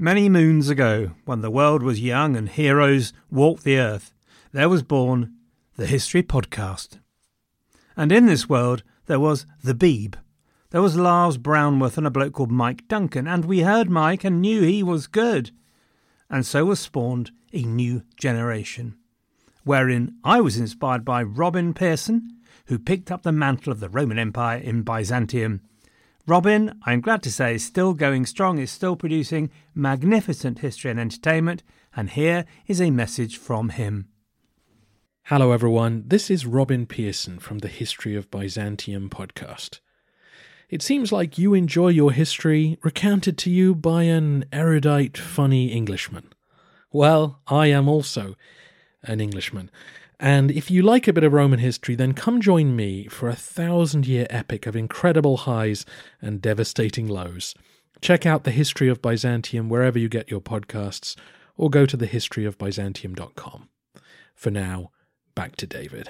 Many moons ago, when the world was young and heroes walked the earth, there was born the History Podcast. And in this world, there was the Beeb. There was Lars Brownworth and a bloke called Mike Duncan, and we heard Mike and knew he was good. And so was spawned a new generation, wherein I was inspired by Robin Pearson, who picked up the mantle of the Roman Empire in Byzantium. Robin, I'm glad to say, is still going strong, is still producing magnificent history and entertainment, and here is a message from him. Hello everyone, this is Robin Pearson from the History of Byzantium podcast. It seems like you enjoy your history recounted to you by an erudite, funny Englishman. Well, I am also an Englishman. And if you like a bit of Roman history, then come join me for a 1,000-year epic of incredible highs and devastating lows. Check out The History of Byzantium wherever you get your podcasts, or go to thehistoryofbyzantium.com. For now, back to David.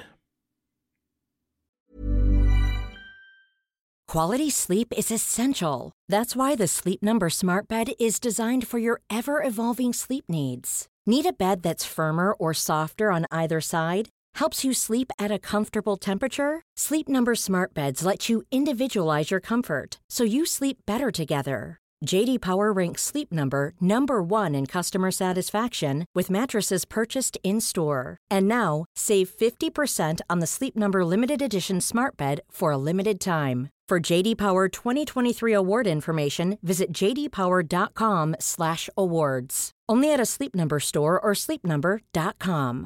Quality sleep is essential. That's why the Sleep Number Smart Bed is designed for your ever-evolving sleep needs. Need a bed that's firmer or softer on either side? Helps you sleep at a comfortable temperature? Sleep Number Smart Beds let you individualize your comfort, so you sleep better together. J.D. Power ranks Sleep Number number 1 in customer satisfaction with mattresses purchased in-store. And now, save 50% on the Sleep Number Limited Edition Smart Bed for a limited time. For J.D. Power 2023 award information, visit jdpower.com/awards. Only at a Sleep Number store or sleepnumber.com.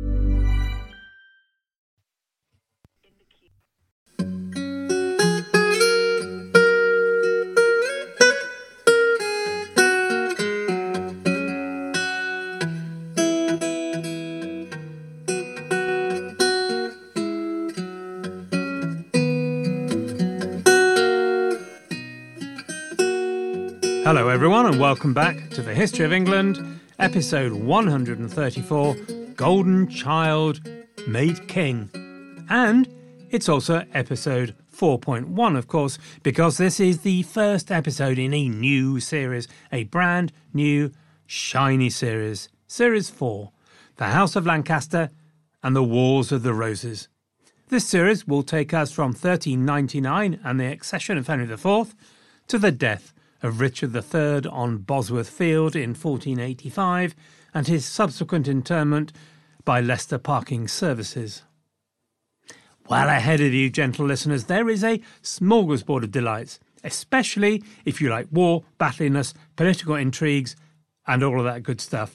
Hello everyone and welcome back to the History of England, episode 134, Golden Child Made King. And it's also episode 4.1, of course, because this is the first episode in a new series, a brand new, shiny series. Series 4, The House of Lancaster and the Wars of the Roses. This series will take us from 1399 and the accession of Henry IV to the death of Richard III on Bosworth Field in 1485 and his subsequent interment by Leicester Parking Services. Well ahead of you, gentle listeners, there is a smorgasbord of delights, especially if you like war, battliness, political intrigues, and all of that good stuff.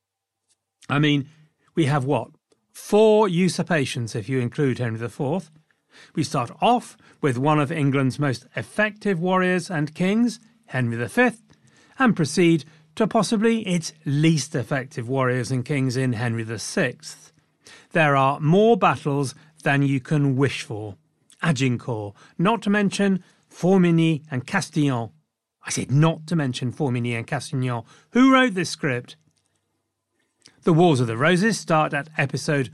I mean, we have what? 4 usurpations if you include Henry IV. We start off with one of England's most effective warriors and kings, Henry V, and proceed to possibly its least effective warriors and kings in Henry VI. There are more battles than you can wish for. Agincourt, not to mention Formigny and Castillon. I said not to mention Formigny and Castillon. Who wrote this script? The Wars of the Roses start at episode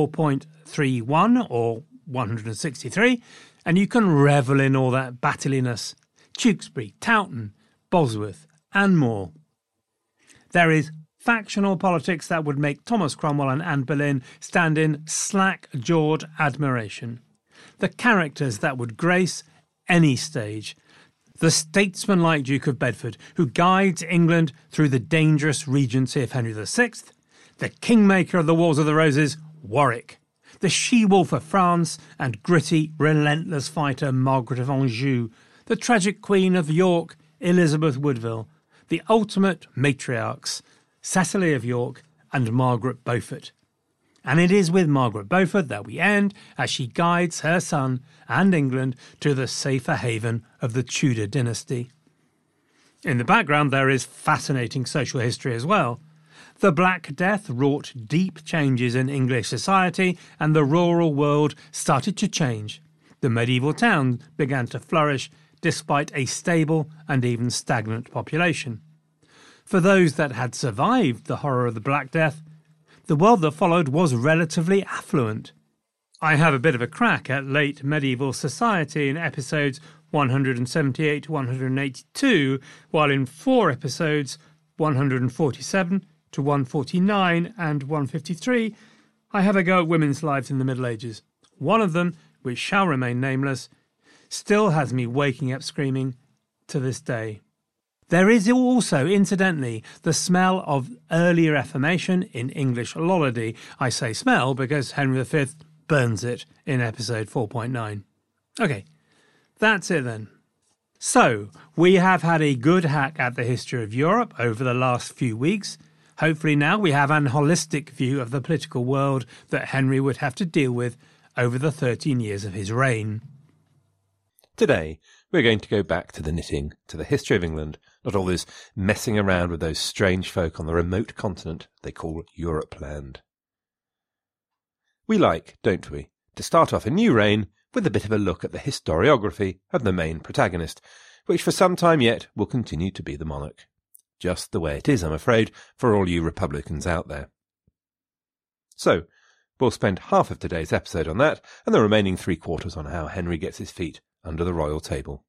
4.31 or 163, and you can revel in all that battliness. Tewkesbury, Towton, Bosworth, and more. There is factional politics that would make Thomas Cromwell and Anne Boleyn stand in slack-jawed admiration. The characters that would grace any stage. The statesman-like Duke of Bedford, who guides England through the dangerous regency of Henry VI. The kingmaker of the Wars of the Roses, Warwick. The she-wolf of France and gritty, relentless fighter Margaret of Anjou. The tragic Queen of York, Elizabeth Woodville, the ultimate matriarchs, Cecily of York and Margaret Beaufort. And it is with Margaret Beaufort that we end as she guides her son and England to the safer haven of the Tudor dynasty. In the background there is fascinating social history as well. The Black Death wrought deep changes in English society and the rural world started to change. The medieval town began to flourish despite a stable and even stagnant population. For those that had survived the horror of the Black Death, the world that followed was relatively affluent. I have a bit of a crack at late medieval society in episodes 178 to 182, while in 4 episodes 147 to 149 and 153, I have a go at women's lives in the Middle Ages. One of them, which shall remain nameless, still has me waking up screaming to this day. There is also, incidentally, the smell of early Reformation in English lollardy. I say smell because Henry V burns it in episode 4.9. OK, that's it then. So, we have had a good hack at the history of Europe over the last few weeks. Hopefully now we have an holistic view of the political world that Henry would have to deal with over the 13 years of his reign. Today, we're going to go back to the knitting, to the history of England, not all this messing around with those strange folk on the remote continent they call Europe-land. We like, don't we, to start off a new reign with a bit of a look at the historiography of the main protagonist, which for some time yet will continue to be the monarch. Just the way it is, I'm afraid, for all you Republicans out there. So, we'll spend half of today's episode on that, and the remaining 3/4 on how Henry gets his feet under the royal table.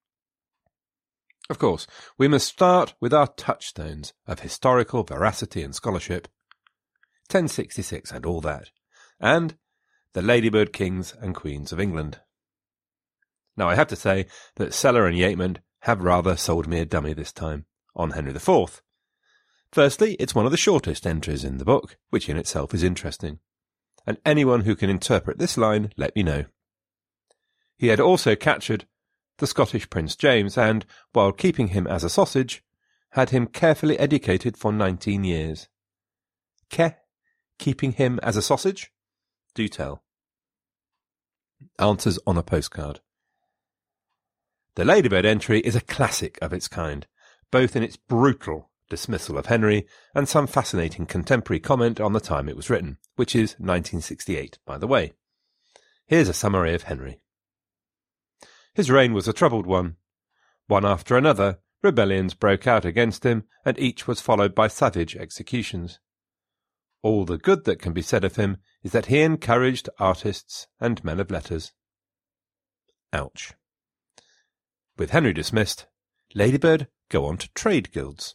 Of course, we must start with our touchstones of historical veracity and scholarship, 1066 and all that, and the Ladybird Kings and Queens of England. Now I have to say that Sellar and Yeatman have rather sold me a dummy this time, on Henry IV. Firstly, it's one of the shortest entries in the book, which in itself is interesting. And anyone who can interpret this line, let me know. He had also captured the Scottish Prince James and, while keeping him as a sausage, had him carefully educated for 19 years. Keeping him as a sausage? Do tell. Answers on a postcard. The Ladybird entry is a classic of its kind, both in its brutal dismissal of Henry and some fascinating contemporary comment on the time it was written, which is 1968, by the way. Here's a summary of Henry. His reign was a troubled one. One after another, rebellions broke out against him, and each was followed by savage executions. All the good that can be said of him is that he encouraged artists and men of letters. Ouch. With Henry dismissed, Ladybird go on to trade guilds.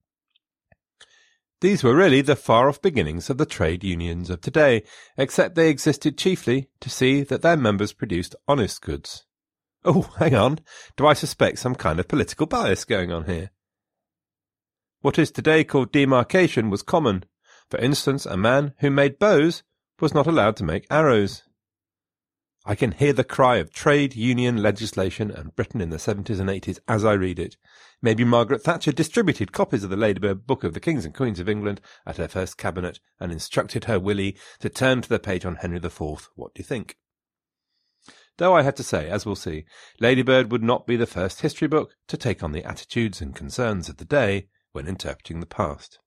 These were really the far-off beginnings of the trade unions of today, except they existed chiefly to see that their members produced honest goods. Oh, hang on, do I suspect some kind of political bias going on here? What is today called demarcation was common. For instance, a man who made bows was not allowed to make arrows. I can hear the cry of trade union legislation and Britain in the 70s and 80s as I read it. Maybe Margaret Thatcher distributed copies of the Ladybird Book of the Kings and Queens of England at her first cabinet and instructed her Willie to turn to the page on Henry IV. What do you think? Though I have to say, as we'll see, Ladybird would not be the first history book to take on the attitudes and concerns of the day when interpreting the past.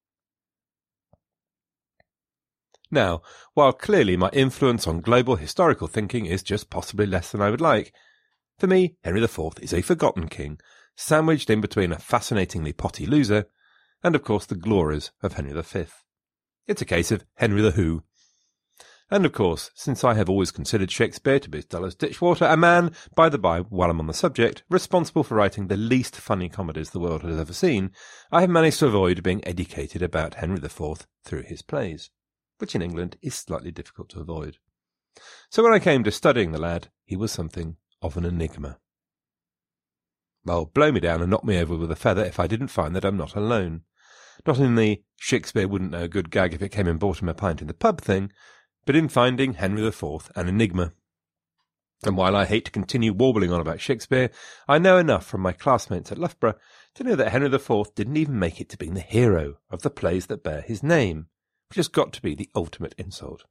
Now, while clearly my influence on global historical thinking is just possibly less than I would like, for me, Henry IV is a forgotten king, sandwiched in between a fascinatingly potty loser and, of course, the glories of Henry V. It's a case of Henry the Who. And, of course, since I have always considered Shakespeare to be as dull as ditchwater, a man, by the by, while I'm on the subject, responsible for writing the least funny comedies the world has ever seen, I have managed to avoid being educated about Henry IV through his plays, which in England is slightly difficult to avoid. So when I came to studying the lad, he was something of an enigma. Well, blow me down and knock me over with a feather if I didn't find that I'm not alone. Not in the Shakespeare wouldn't know a good gag if it came and bought him a pint in the pub thing, but in finding Henry IV an enigma. And while I hate to continue warbling on about Shakespeare, I know enough from my classmates at Loughborough to know that Henry IV didn't even make it to being the hero of the plays that bear his name, which has got to be the ultimate insult.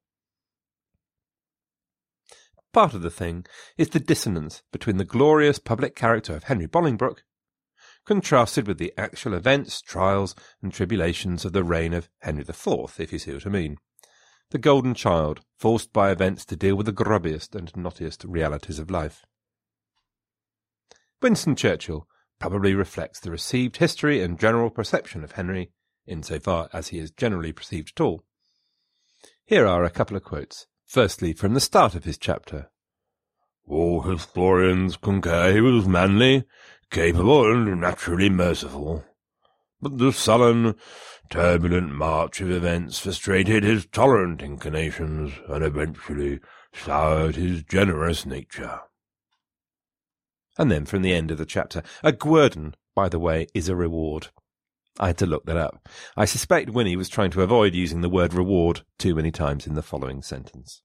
Part of the thing is the dissonance between the glorious public character of Henry Bolingbroke, contrasted with the actual events, trials, and tribulations of the reign of Henry IV, if you see what I mean. The golden child, forced by events to deal with the grubbiest and knottiest realities of life. Winston Churchill probably reflects the received history and general perception of Henry, insofar as he is generally perceived at all. Here are a couple of quotes. Firstly, from the start of his chapter. All historians concur he was manly, capable, and naturally merciful. but the sullen, turbulent march of events frustrated his tolerant inclinations and eventually soured his generous nature. And then from the end of the chapter, a guerdon, by the way, is a reward. I had to look that up. I suspect Winnie was trying to avoid using the word reward too many times in the following sentence.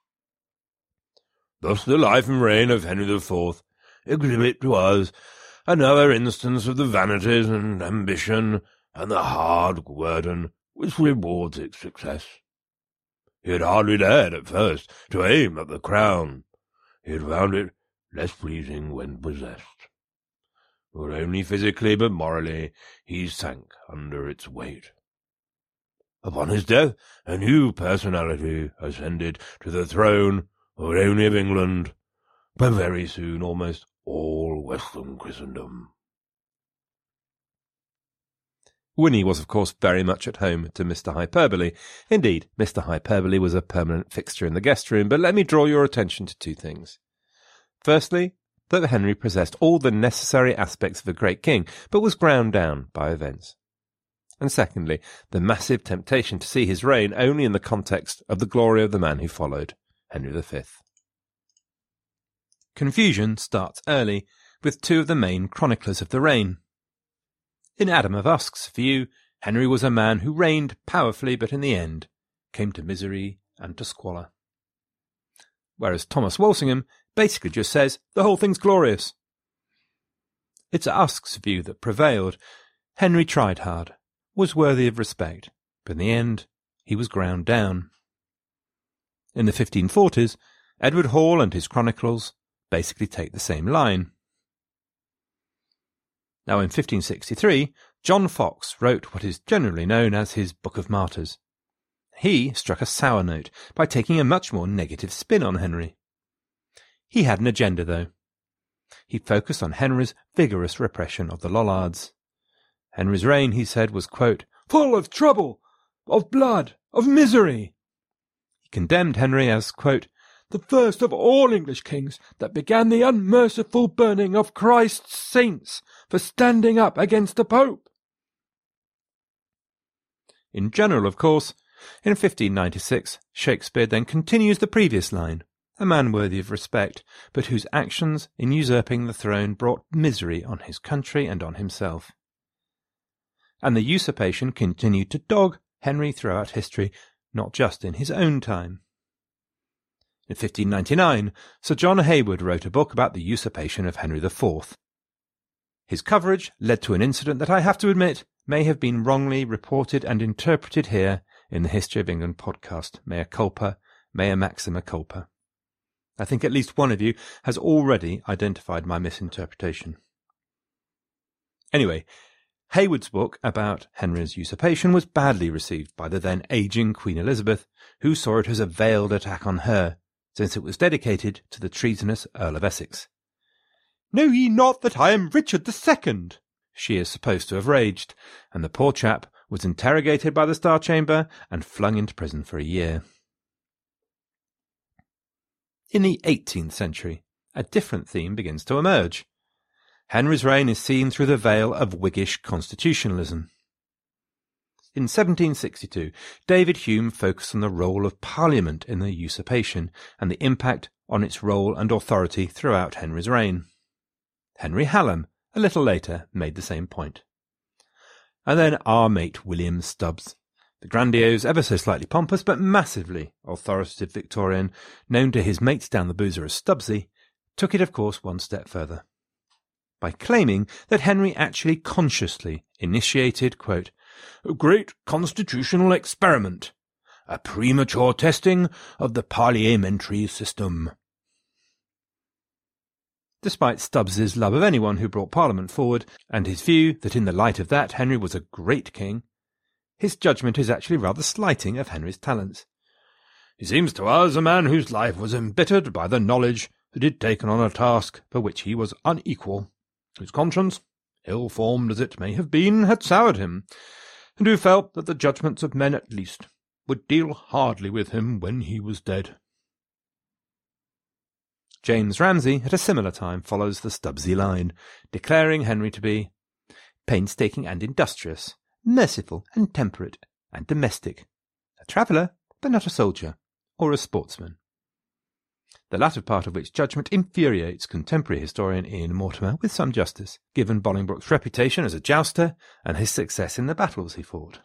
Thus the life and reign of Henry IV exhibit to us another instance of the vanities and ambition and the hard guerdon which rewards its success. He had hardly dared at first to aim at the crown. He had found it less pleasing when possessed. Not only physically but morally he sank under its weight. Upon his death a new personality ascended to the throne not only of England, but very soon almost all Western Christendom. Winnie was, of course, very much at home to Mr. Hyperbole. Indeed, Mr. Hyperbole was a permanent fixture in the guest room, but let me draw your attention to two things. Firstly, that Henry possessed all the necessary aspects of a great king, but was ground down by events. And secondly, the massive temptation to see his reign only in the context of the glory of the man who followed, Henry V. Confusion starts early with two of the main chroniclers of the reign. In Adam of Usk's view, Henry was a man who reigned powerfully but in the end came to misery and to squalor. Whereas Thomas Walsingham basically just says the whole thing's glorious. It's Usk's view that prevailed. Henry tried hard, was worthy of respect, but in the end he was ground down. In the 1540s, Edward Hall and his chronicles basically take the same line. Now in 1563, John Foxe wrote what is generally known as his Book of Martyrs. He struck a sour note by taking a much more negative spin on Henry. He had an agenda, though. He focused on Henry's vigorous repression of the Lollards. Henry's reign, he said, was, quote, full of trouble, of blood, of misery. He condemned Henry as, quote, the first of all English kings that began the unmerciful burning of Christ's saints for standing up against the Pope. In general, of course, in 1596, Shakespeare then continues the previous line, a man worthy of respect, but whose actions in usurping the throne brought misery on his country and on himself. And the usurpation continued to dog Henry throughout history, not just in his own time. In 1599, Sir John Hayward wrote a book about the usurpation of Henry IV. His coverage led to an incident that I have to admit may have been wrongly reported and interpreted here in the History of England podcast. Mea culpa, mea maxima culpa. I think at least one of you has already identified my misinterpretation. Anyway, Hayward's book about Henry's usurpation was badly received by the then ageing Queen Elizabeth, who saw it as a veiled attack on her, since it was dedicated to the treasonous Earl of Essex. Know ye not that I am Richard II? She is supposed to have raged, and the poor chap was interrogated by the Star Chamber and flung into prison for a year. In the 18th century, a different theme begins to emerge. Henry's reign is seen through the veil of Whiggish constitutionalism. In 1762, David Hume focused on the role of Parliament in the usurpation and the impact on its role and authority throughout Henry's reign. Henry Hallam, a little later, made the same point. And then our mate William Stubbs, the grandiose, ever so slightly pompous, but massively authoritative Victorian, known to his mates down the boozer as Stubbsy, took it, of course, one step further, by claiming that Henry actually consciously initiated, quote, a great constitutional experiment, a premature testing of the parliamentary system. Despite Stubbs's love of anyone who brought Parliament forward, and his view that in the light of that Henry was a great king, his judgment is actually rather slighting of Henry's talents. He seems to us a man whose life was embittered by the knowledge that he had taken on a task for which he was unequal, whose conscience, ill-formed as it may have been, had soured him, and who felt that the judgments of men at least would deal hardly with him when he was dead. James Ramsay at a similar time follows the Stubbsy line, declaring Henry to be painstaking and industrious, merciful and temperate, and domestic, a traveller, but not a soldier, or a sportsman. The latter part of which judgment infuriates contemporary historian Ian Mortimer with some justice, given Bolingbroke's reputation as a jouster and his success in the battles he fought.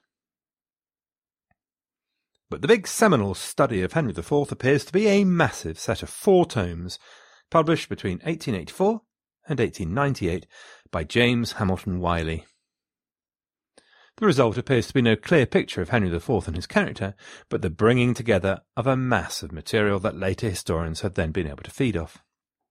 But the big seminal study of Henry IV appears to be a massive set of 4 tomes, published between 1884 and 1898 by James Hamilton Wiley. The result appears to be no clear picture of Henry IV and his character, but the bringing together of a mass of material that later historians have then been able to feed off.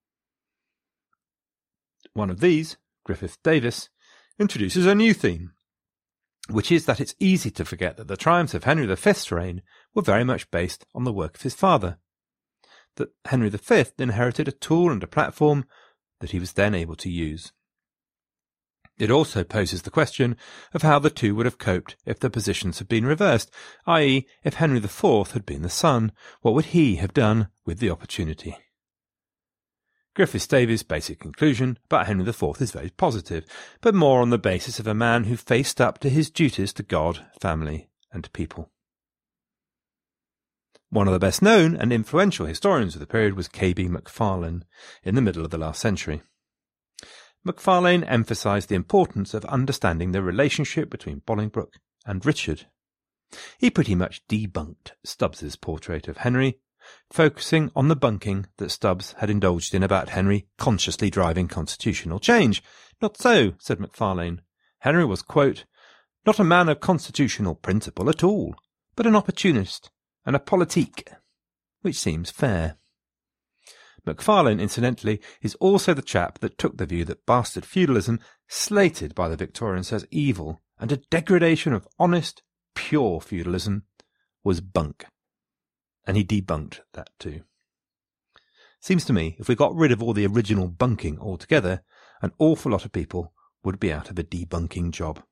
One of these, Griffith Davis, introduces a new theme, which is that it's easy to forget that the triumphs of Henry V's reign were very much based on the work of his father, that Henry V inherited a tool and a platform that he was then able to use. It also poses the question of how the two would have coped if the positions had been reversed, i.e., if Henry IV had been the son, what would he have done with the opportunity? Griffith Davies' basic conclusion about Henry IV is very positive, but more on the basis of a man who faced up to his duties to God, family, and people. One of the best known and influential historians of the period was K.B. Macfarlane in the middle of the last century. Macfarlane emphasised the importance of understanding the relationship between Bolingbroke and Richard. He pretty much debunked Stubbs's portrait of Henry, focusing on the bunking that Stubbs had indulged in about Henry consciously driving constitutional change. Not so, said Macfarlane. Henry was, quote, not a man of constitutional principle at all, but an opportunist and a politique, which seems fair. Macfarlane, incidentally, is also the chap that took the view that bastard feudalism, slated by the Victorians as evil and a degradation of honest, pure feudalism, was bunk. And he debunked that too. Seems to me, if we got rid of all the original bunking altogether, an awful lot of people would be out of a debunking job.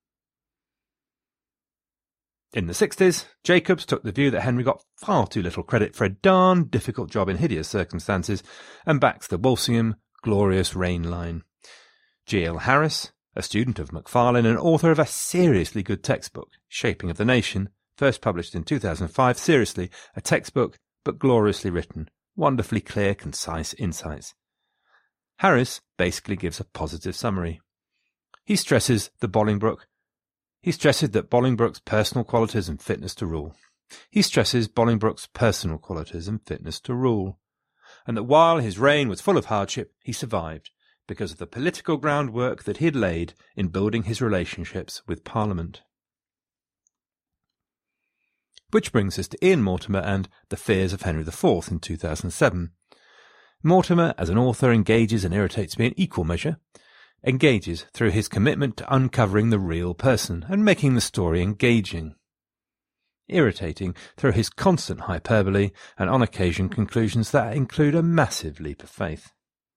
In the 60s, Jacobs took the view that Henry got far too little credit for a darn difficult job in hideous circumstances, and backs the Walsingham glorious reign line. G.L. Harris, a student of Macfarlane and author of a seriously good textbook, Shaping of the Nation, first published in 2005, seriously, a textbook, but gloriously written, wonderfully clear, concise insights. Harris basically gives a positive summary. He stresses that Bolingbroke's personal qualities and fitness to rule. And that while his reign was full of hardship, he survived because of the political groundwork that he had laid in building his relationships with Parliament. Which brings us to Ian Mortimer and The Fears of Henry IV in 2007. Mortimer, as an author, engages and irritates me in equal measure, engages through his commitment to uncovering the real person and making the story engaging, irritating through his constant hyperbole and on occasion conclusions that include a massive leap of faith.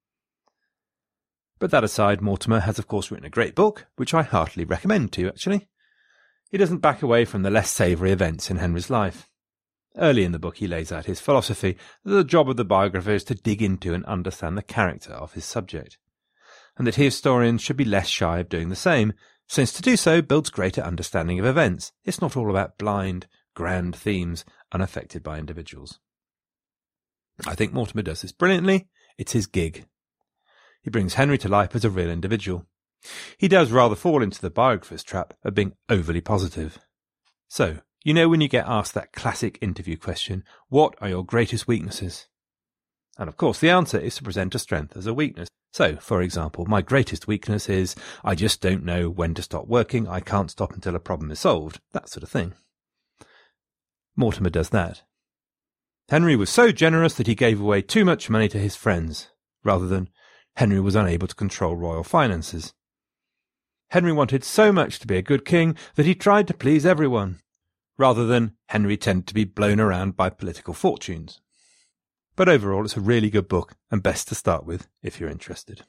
But that aside, Mortimer has of course written a great book, which I heartily recommend to you actually. He doesn't back away from the less savoury events in Henry's life. Early in the book he lays out his philosophy that the job of the biographer is to dig into and understand the character of his subject, and that historians should be less shy of doing the same, since to do so builds greater understanding of events. It's not all about blind, grand themes unaffected by individuals. I think Mortimer does this brilliantly. It's his gig. He brings Henry to life as a real individual. He does rather fall into the biographer's trap of being overly positive. So, you know when you get asked that classic interview question, what are your greatest weaknesses? And of course the answer is to present a strength as a weakness. So, for example, my greatest weakness is, I just don't know when to stop working, I can't stop until a problem is solved, that sort of thing. Mortimer does that. Henry was so generous that he gave away too much money to his friends, rather than Henry was unable to control royal finances. Henry wanted so much to be a good king that he tried to please everyone, rather than Henry tended to be blown around by political fortunes. But overall, it's a really good book and best to start with if you're interested.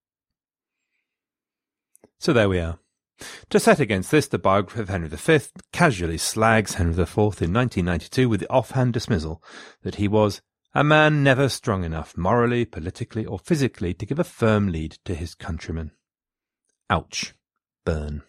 So there we are. To set against this, the biography of Henry V casually slags Henry IV in 1992 with the offhand dismissal that he was a man never strong enough morally, politically or physically to give a firm lead to his countrymen. Ouch. burn.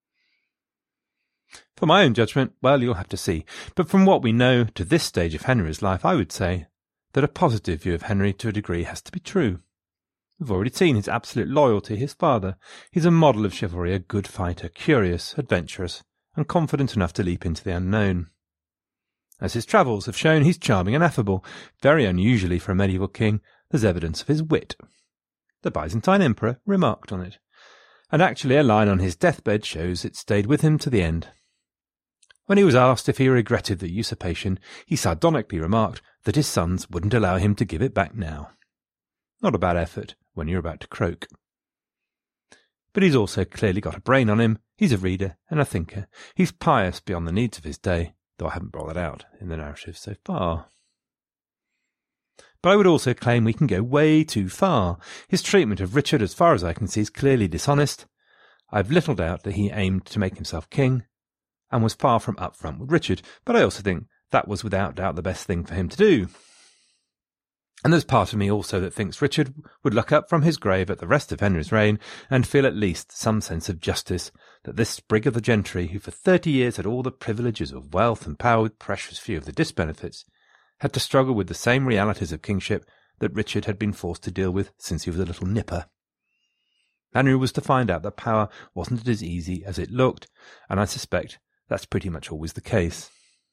For my own judgment, well, you'll have to see. But from what we know to this stage of Henry's life, I would say that a positive view of Henry to a degree has to be true. We've already seen his absolute loyalty to his father. He's a model of chivalry, a good fighter, curious, adventurous, and confident enough to leap into the unknown. As his travels have shown, he's charming and affable. Very unusually for a medieval king, there's evidence of his wit. The Byzantine emperor remarked on it, and actually a line on his deathbed shows it stayed with him to the end. When he was asked if he regretted the usurpation, he sardonically remarked that his sons wouldn't allow him to give it back now. Not a bad effort when you're about to croak. But he's also clearly got a brain on him. He's a reader and a thinker. He's pious beyond the needs of his day, though I haven't brought that out in the narrative so far. But I would also claim we can go way too far. His treatment of Richard, as far as I can see, is clearly dishonest. I've little doubt that he aimed to make himself king, and was far from upfront with Richard, but I also think that was without doubt the best thing for him to do. And there's part of me also that thinks Richard would look up from his grave at the rest of Henry's reign and feel at least some sense of justice that this sprig of the gentry, who for 30 years had all the privileges of wealth and power with precious few of the disbenefits, had to struggle with the same realities of kingship that Richard had been forced to deal with since he was a little nipper. Henry was to find out that power wasn't as easy as it looked, and I suspect that's pretty much always the case.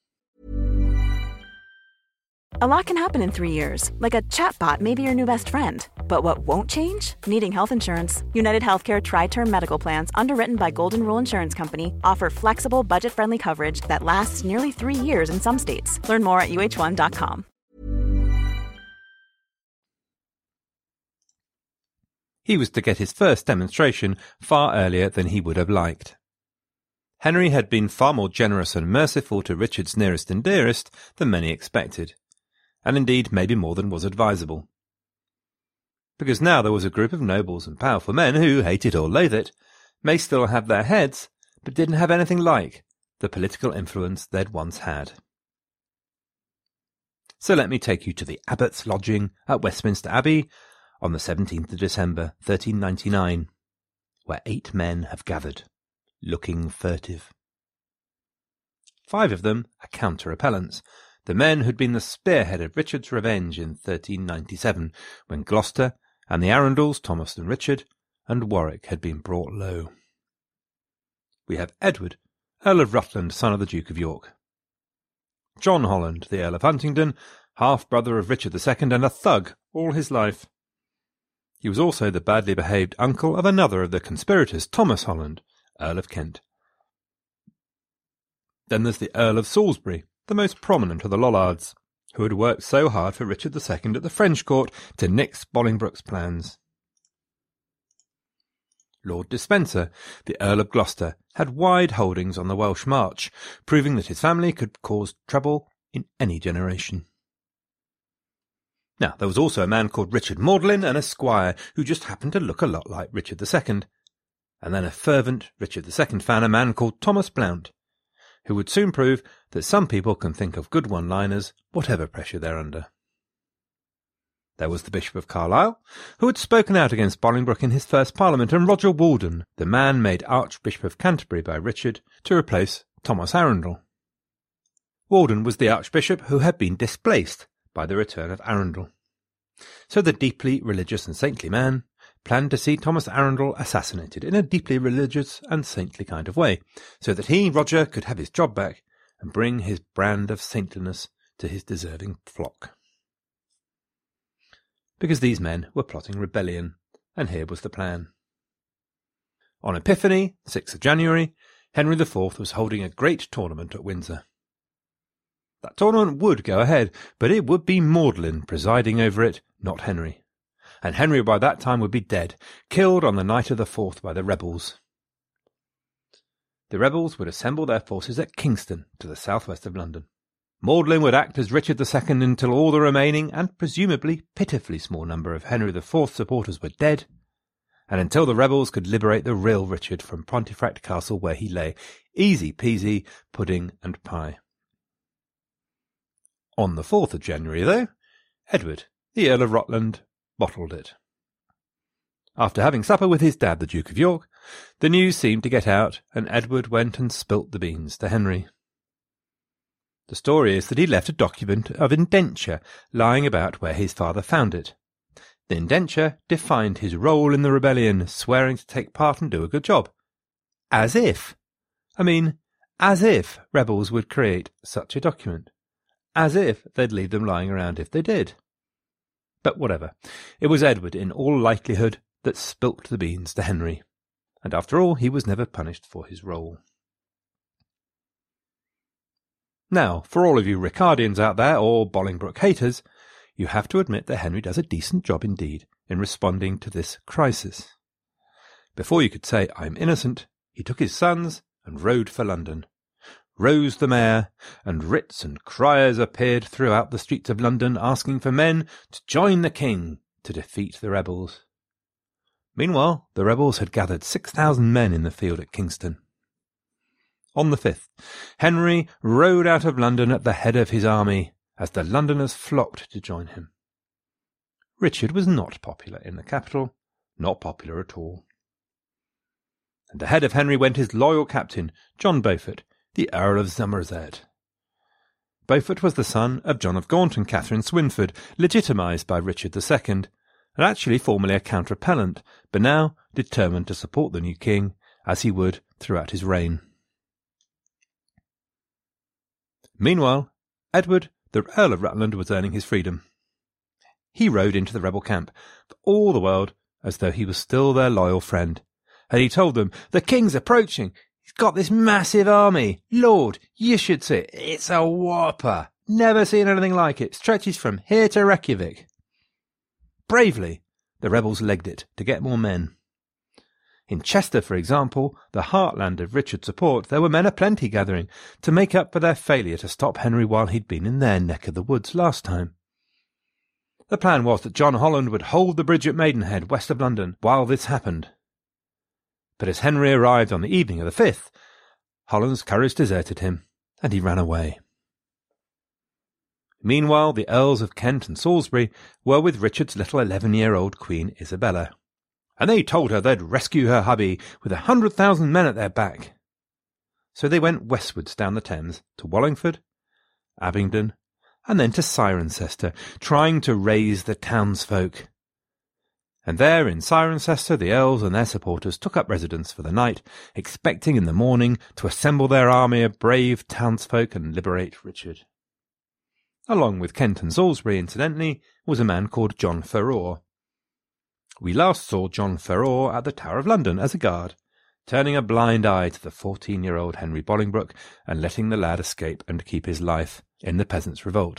A lot can happen in 3 years, like a chatbot may be your new best friend. But what won't change? Needing health insurance. United Healthcare Tri-Term Medical Plans, underwritten by Golden Rule Insurance Company, offer flexible, budget-friendly coverage that lasts nearly 3 years in some states. Learn more at uh1.com. He was to get his first demonstration far earlier than he would have liked. Henry had been far more generous and merciful to Richard's nearest and dearest than many expected, and indeed maybe more than was advisable. Because now there was a group of nobles and powerful men who, hate it or loathe it, may still have their heads, but didn't have anything like the political influence they'd once had. So let me take you to the abbot's lodging at Westminster Abbey on the 17th of December, 1399, where 8 men have gathered, looking furtive. 5 of them are counter-appellants, the men who'd been the spearhead of Richard's revenge in 1397, when Gloucester and the Arundels, Thomas and Richard, and Warwick had been brought low. We have Edward, Earl of Rutland, son of the Duke of York. John Holland, the Earl of Huntingdon, half-brother of Richard II, and a thug all his life. He was also the badly behaved uncle of another of the conspirators, Thomas Holland, Earl of Kent. Then there's the Earl of Salisbury, the most prominent of the Lollards, who had worked so hard for Richard II at the French court to nix Bolingbroke's plans. Lord Despencer, the Earl of Gloucester, had wide holdings on the Welsh March, proving that his family could cause trouble in any generation. Now, there was also a man called Richard Magdalen, an esquire, who just happened to look a lot like Richard II, and then a fervent Richard II fan, a man called Thomas Blount, who would soon prove that some people can think of good one-liners, whatever pressure they're under. There was the Bishop of Carlisle, who had spoken out against Bolingbroke in his first Parliament, and Roger Walden, the man made Archbishop of Canterbury by Richard to replace Thomas Arundel. Walden was the Archbishop who had been displaced by the return of Arundel. So the deeply religious and saintly man planned to see Thomas Arundel assassinated in a deeply religious and saintly kind of way, so that he, Roger, could have his job back and bring his brand of saintliness to his deserving flock. Because these men were plotting rebellion, and here was the plan. On Epiphany, 6th of January, Henry IV was holding a great tournament at Windsor. That tournament would go ahead, but it would be Magdalen presiding over it, not Henry. And Henry by that time would be dead, killed on the night of the 4th by the rebels. The rebels would assemble their forces at Kingston, to the southwest of London. Magdalen would act as Richard II until all the remaining, and presumably pitifully small number of Henry IV's supporters were dead, and until the rebels could liberate the real Richard from Pontefract Castle where he lay, easy peasy, pudding and pie. On the 4th of January, though, Edward, the Earl of Rutland, bottled it. After having supper with his dad, the Duke of York, the news seemed to get out, and Edward went and spilt the beans to Henry. The story is that he left a document of indenture lying about where his father found it. The indenture defined his role in the rebellion, swearing to take part and do a good job. As if rebels would create such a document. As if they'd leave them lying around if they did. But whatever. It was Edward, in all likelihood, that spilt the beans to Henry. And after all, he was never punished for his role. Now, for all of you Ricardians out there, or Bolingbroke haters, you have to admit that Henry does a decent job indeed in responding to this crisis. Before you could say, "I'm innocent," he took his sons and rode for London. Rose the mayor, and writs and criers appeared throughout the streets of London asking for men to join the king to defeat the rebels. Meanwhile, the rebels had gathered 6,000 men in the field at Kingston. On the 5th, Henry rode out of London at the head of his army, as the Londoners flocked to join him. Richard was not popular in the capital, not popular at all. And ahead of Henry went his loyal captain, John Beaufort, the Earl of Somerset. Beaufort was the son of John of Gaunt and Catherine Swynford, legitimised by Richard II, and actually formerly a counter-appellant, but now determined to support the new king, as he would throughout his reign. Meanwhile, Edward, the Earl of Rutland, was earning his freedom. He rode into the rebel camp, for all the world as though he was still their loyal friend, and he told them, "The king's approaching. He's got this massive army. Lord, you should see it. It's a whopper. Never seen anything like it. Stretches from here to Reykjavik." Bravely, the rebels legged it to get more men. In Chester, for example, the heartland of Richard's support, there were men aplenty gathering to make up for their failure to stop Henry while he'd been in their neck of the woods last time. The plan was that John Holland would hold the bridge at Maidenhead, west of London, while this happened. But as Henry arrived on the evening of the 5th, Holland's courage deserted him, and he ran away. Meanwhile, the Earls of Kent and Salisbury were with Richard's little 11-year-old Queen Isabella, and they told her they'd rescue her hubby with 100,000 men at their back. So they went westwards down the Thames to Wallingford, Abingdon, and then to Cirencester, trying to raise the townsfolk. And there in Cirencester the earls and their supporters took up residence for the night, expecting in the morning to assemble their army of brave townsfolk and liberate Richard. Along with Kent and Salisbury, incidentally, was a man called John Ferror. We last saw John Ferror at the Tower of London as a guard, turning a blind eye to the 14-year-old Henry Bolingbroke and letting the lad escape and keep his life in the Peasants' Revolt.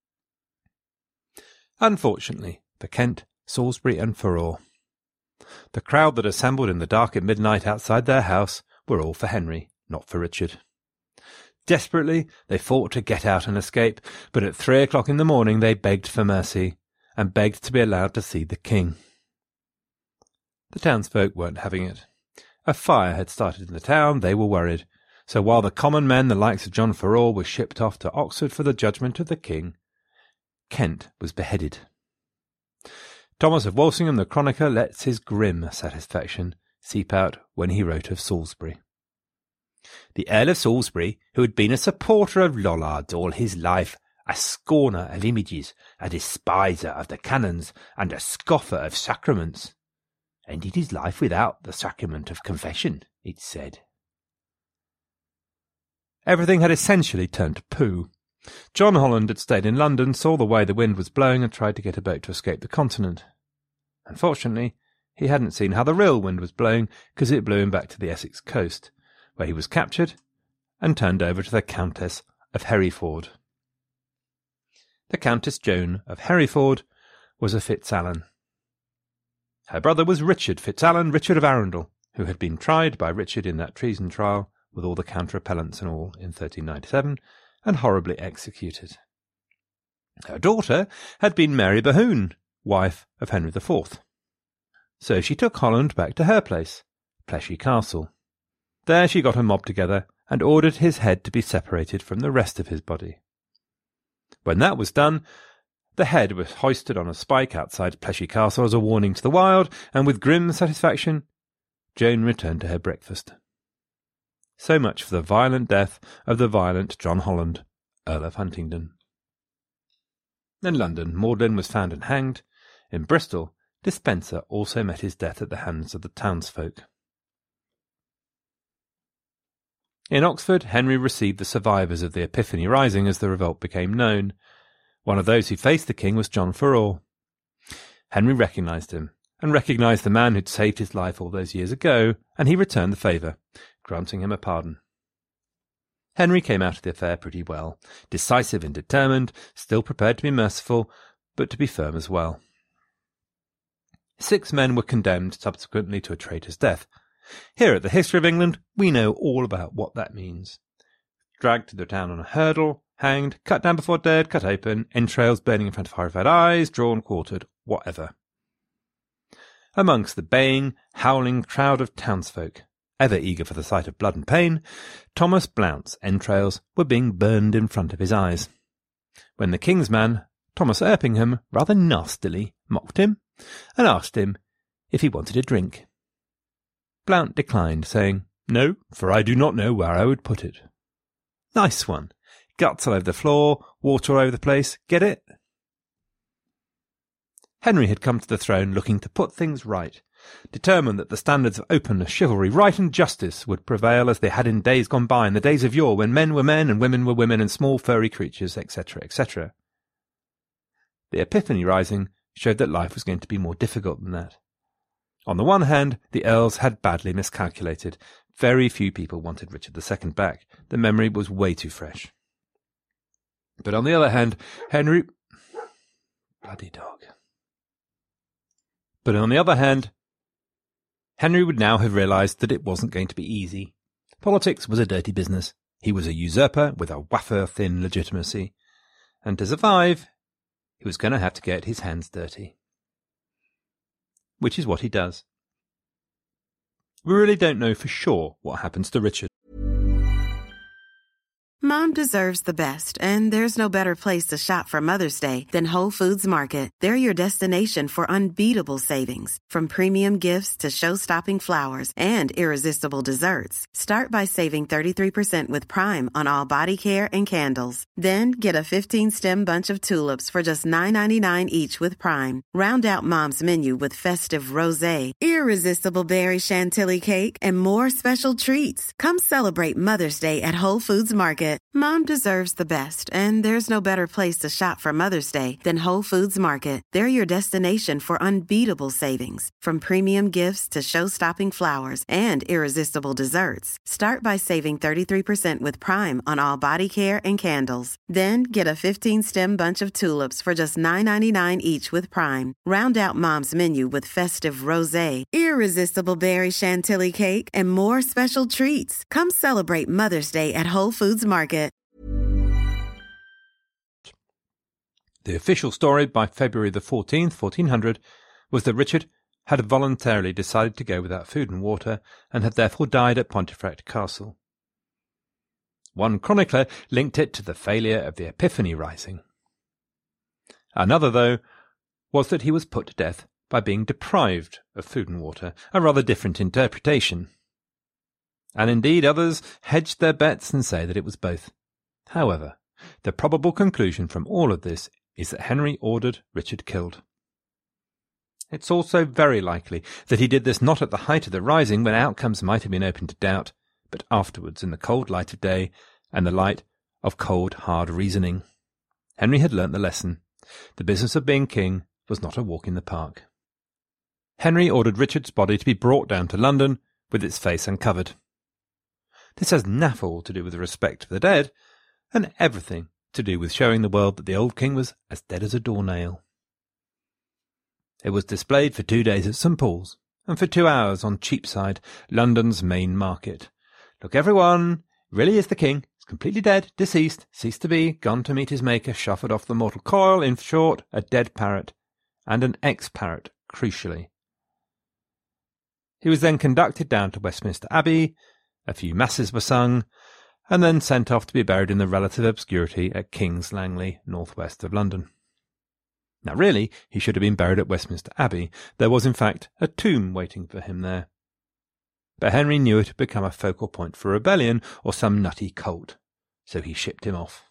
Unfortunately for Kent, Salisbury and Ferror, the crowd that assembled in the dark at midnight outside their house were all for Henry, not for Richard. Desperately, they fought to get out and escape, but at 3 o'clock in the morning they begged for mercy, and begged to be allowed to see the king. The townsfolk weren't having it. A fire had started in the town, they were worried, so while the common men, the likes of John Ferror, were shipped off to Oxford for the judgment of the king, Kent was beheaded. Thomas of Walsingham, the chronicler, lets his grim satisfaction seep out when he wrote of Salisbury. The Earl of Salisbury, who had been a supporter of Lollards all his life, a scorner of images, a despiser of the canons, and a scoffer of sacraments, ended his life without the sacrament of confession, it said. Everything had essentially turned to poo. John Holland had stayed in London, saw the way the wind was blowing, and tried to get a boat to escape the continent. Unfortunately, he hadn't seen how the real wind was blowing, because it blew him back to the Essex coast, where he was captured and turned over to the Countess of Hereford. The Countess Joan of Hereford was a FitzAlan. Her brother was Richard FitzAlan, Richard of Arundel, who had been tried by Richard in that treason trial, with all the counter-appellants and all, in 1397, and horribly executed. Her daughter had been Mary Bohun, wife of Henry IV. So she took Holland back to her place, Pleshy Castle. There she got a mob together and ordered his head to be separated from the rest of his body. When that was done, the head was hoisted on a spike outside Pleshy Castle as a warning to the wild, and with grim satisfaction, Joan returned to her breakfast. So much for the violent death of the violent John Holland, Earl of Huntingdon. In London, Magdalen was found and hanged. In Bristol, Despenser also met his death at the hands of the townsfolk. In Oxford, Henry received the survivors of the Epiphany Rising as the revolt became known. One of those who faced the king was John Farrar. Henry recognised him, and recognised the man who'd saved his life all those years ago, and he returned the favour, granting him a pardon. Henry came out of the affair pretty well, decisive and determined, still prepared to be merciful, but to be firm as well. 6 men were condemned subsequently to a traitor's death. Here at the History of England, we know all about what that means. Dragged to the town on a hurdle, hanged, cut down before dead, cut open, entrails burning in front of horrified eyes, drawn, quartered, whatever. Amongst the baying, howling crowd of townsfolk, ever eager for the sight of blood and pain, Thomas Blount's entrails were being burned in front of his eyes, when the king's man, Thomas Erpingham, rather nastily mocked him and asked him if he wanted a drink. Blount declined, saying, "No, for I do not know where I would put it." Nice one. Guts all over the floor, water all over the place. Get it? Henry had come to the throne looking to put things right, determined that the standards of openness, chivalry, right and justice would prevail as they had in days gone by, in the days of yore, when men were men and women were women and small furry creatures, etc., etc. The Epiphany Rising showed that life was going to be more difficult than that. On the one hand, the earls had badly miscalculated. Very few people wanted Richard II back. The memory was way too fresh. But on the other hand, Henry... Bloody dog. But on the other hand, Henry would now have realised that it wasn't going to be easy. Politics was a dirty business. He was a usurper with a wafer-thin legitimacy. And to survive, he was going to have to get his hands dirty. Which is what he does. We really don't know for sure what happens to Richard. Mom deserves the best, and there's no better place to shop for Mother's Day than Whole Foods Market. They're your destination for unbeatable savings, from premium gifts to show-stopping flowers and irresistible desserts. Start by saving 33% with Prime on all body care and candles. Then get a 15-stem bunch of tulips for just $9.99 each with Prime. Round out Mom's menu with festive rosé, irresistible berry chantilly cake, and more special treats. Come celebrate Mother's Day at Whole Foods Market. Mom deserves the best, and there's no better place to shop for Mother's Day than Whole Foods Market. They're your destination for unbeatable savings, from premium gifts to show-stopping flowers and irresistible desserts. Start by saving 33% with Prime on all body care and candles. Then get a 15-stem bunch of tulips for just $9.99 each with Prime. Round out Mom's menu with festive rosé, irresistible berry chantilly cake, and more special treats. Come celebrate Mother's Day at Whole Foods Market. The official story by February the 14th, 1400, was that Richard had voluntarily decided to go without food and water, and had therefore died at Pontefract Castle. One chronicler linked it to the failure of the Epiphany Rising. Another, though, was that he was put to death by being deprived of food and water, a rather different interpretation. And indeed others hedged their bets and say that it was both. However, the probable conclusion from all of this is that Henry ordered Richard killed. It's also very likely that he did this not at the height of the rising, when outcomes might have been open to doubt, but afterwards in the cold light of day and the light of cold, hard reasoning. Henry had learnt the lesson. The business of being king was not a walk in the park. Henry ordered Richard's body to be brought down to London with its face uncovered. This has naff all to do with respect for the dead, and everything to do with showing the world that the old king was as dead as a doornail. It was displayed for 2 days at St. Paul's, and for 2 hours on Cheapside, London's main market. Look, everyone, really is the king. He's completely dead, deceased, ceased to be, gone to meet his maker, shuffled off the mortal coil, in short, a dead parrot, and an ex-parrot, crucially. He was then conducted down to Westminster Abbey, a few masses were sung, and then sent off to be buried in the relative obscurity at King's Langley, northwest of London. Now really, he should have been buried at Westminster Abbey. There was in fact a tomb waiting for him there. but Henry knew it had become a focal point for rebellion or some nutty cult, so he shipped him off.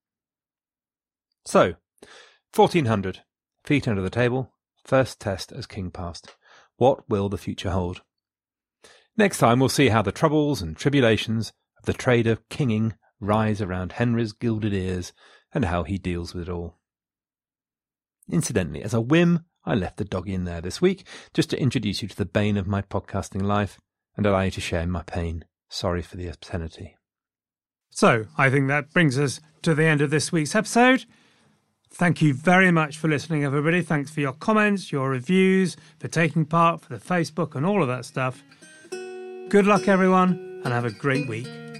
So, 1400, feet under the table, first test as king passed. What will the future hold? Next time we'll see how the troubles and tribulations of the trade of kinging rise around Henry's gilded ears and how he deals with it all. Incidentally, as a whim, I left the doggy in there this week just to introduce you to the bane of my podcasting life and allow you to share in my pain. Sorry for the obscenity. So, I think that brings us to the end of this week's episode. Thank you very much for listening, everybody. Thanks for your comments, your reviews, for taking part, for the Facebook and all of that stuff. Good luck, everyone, and have a great week.